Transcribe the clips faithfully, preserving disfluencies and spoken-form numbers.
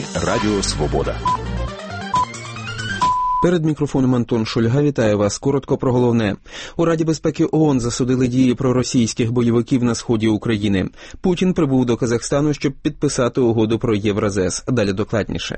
Новини Радіо Свобода. Перед мікрофоном Антон Шульга вітає вас. Коротко про головне. У Раді безпеки ООН засудили дії проросійських бойовиків на сході України. Путін прибув до Казахстану, щоб підписати угоду про Євразес. Далі докладніше.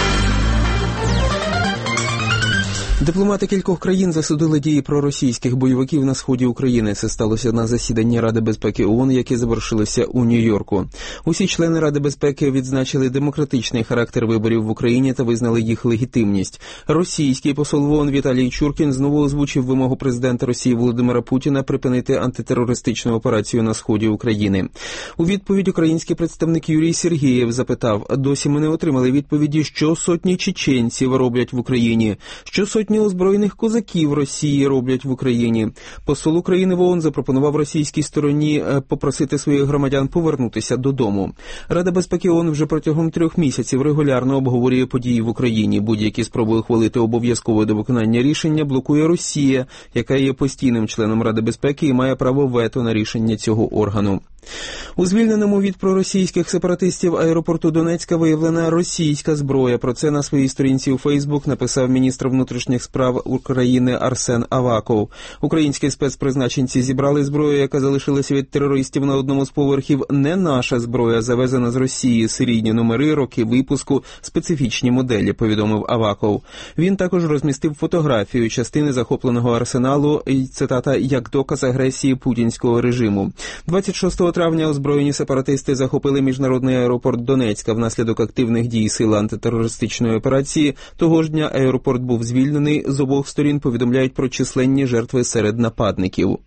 Дипломати кількох країн засудили дії проросійських бойовиків на сході України. Це сталося на засіданні Ради безпеки ООН, яке завершилося у Нью-Йорку. Усі члени Ради безпеки відзначили демократичний характер виборів в Україні та визнали їх легітимність. Російський посол в ООН Віталій Чуркін знову озвучив вимогу президента Росії Володимира Путіна припинити антитерористичну операцію на сході України. У відповідь український представник Юрій Сергієв запитав: «Досі ми не отримали відповіді, що сотні чеченців роблять в Україні, що сотні Сотні озброєних козаків Росії роблять в Україні». Посол України в ООН запропонував російській стороні попросити своїх громадян повернутися додому. Рада безпеки ООН вже протягом трьох місяців регулярно обговорює події в Україні. Будь-які спроби ухвалити обов'язкове до виконання рішення блокує Росія, яка є постійним членом Ради безпеки і має право вето на рішення цього органу. У звільненому від проросійських сепаратистів аеропорту Донецька виявлена російська зброя. Про це на своїй сторінці у Фейсбук написав міністр внутрішніх справ України Арсен Аваков. Українські спецпризначенці зібрали зброю, яка залишилася від терористів на одному з поверхів. Не наша зброя, завезена з Росії, серійні номери, роки випуску, специфічні моделі, повідомив Аваков. Він також розмістив фотографію частини захопленого арсеналу, і, цитата, як доказ агресії путінського режиму. двадцять шостого травня озброєні сепаратисти захопили міжнародний аеропорт Донецька. Внаслідок активних дій сил антитерористичної операції того ж дня аеропорт був звільнений. З обох сторін повідомляють про численні жертви серед нападників.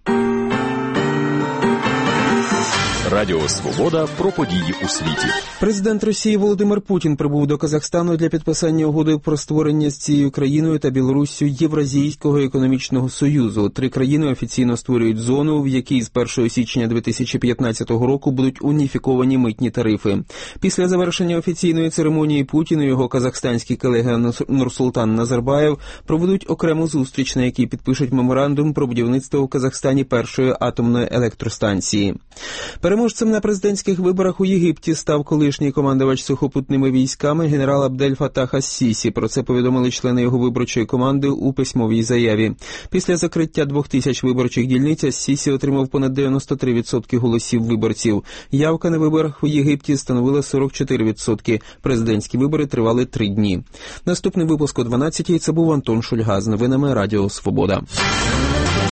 Радіо Свобода про події у світі. Президент Росії Володимир Путін прибув до Казахстану для підписання угоди про створення з цією країною та Білоруссю Євразійського економічного союзу. Три країни офіційно створюють зону, в якій з першого січня дві тисячі п'ятнадцятого року будуть уніфіковані митні тарифи. Після завершення офіційної церемонії Путін і його казахстанський колега Нурсултан Назарбаєв проведуть окрему зустріч, на якій підпишуть меморандум про будівництво у Казахстані першої атомної електростанції. Переможцем на президентських виборах у Єгипті став колишній командувач сухопутними військами генерал Абдель Фатах ас-Сісі. Про це повідомили члени його виборчої команди у письмовій заяві. Після закриття двох тисяч виборчих дільниць ас-Сісі отримав понад дев'яносто три відсотки голосів виборців. Явка на виборах у Єгипті становила сорок чотири відсотки. Президентські вибори тривали три дні. Наступний випуск о дванадцятій. Це був Антон Шульга з новинами Радіо Свобода.